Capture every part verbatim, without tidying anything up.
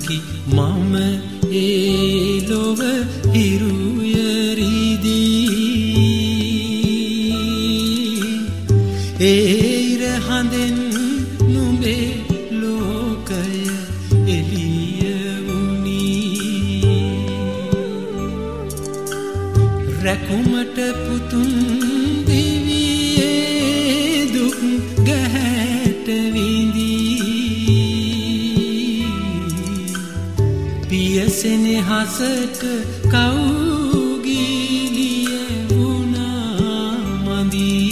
දුකි මම ඒ ලොව හිරුයරිදී ඒර හඳෙන් නුඹේ ලෝකය එළිය වුණී රැකුමට පුතුන් දිවියේ දුක් ගැහැට විඳී පියසෙනෙහසට කවුගිලිය වුණා මඳී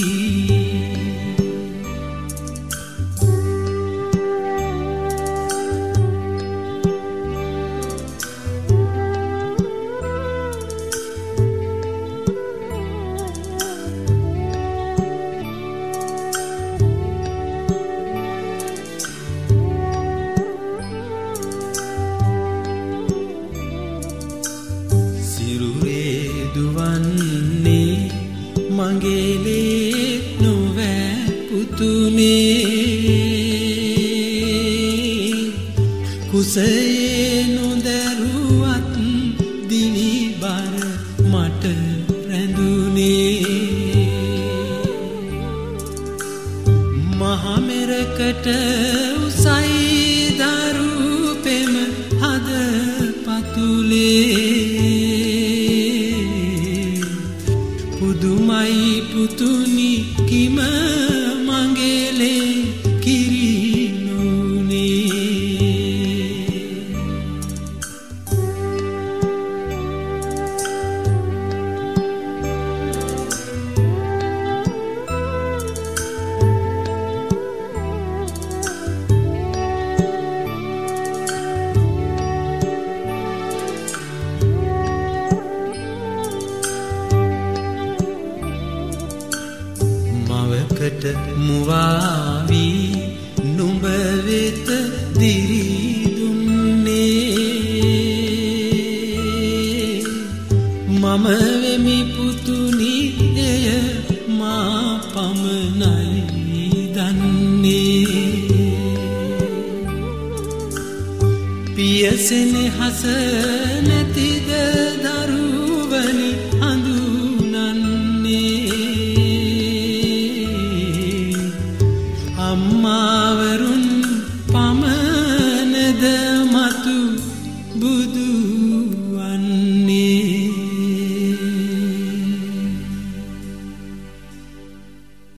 දුවන්නේ මගේලේ නොවැ පුතුනේ කුසයේ නොදරුවත් දිවිබර මට රැඳුනේ මහමෙරකට උසයි දරු පෙම හද පතුලේ පුදුමයි පුතුනි කිම මංගලේ කිරිනුනේ මවකට මුවාවි නුඹ වෙත දිරි දුන්නේ මම වෙමි පුතුනි එය මා පමණයි දන්නේ පියසෙනෙහස නැතිද දරුවනි අඳුනන්නේ අම්මා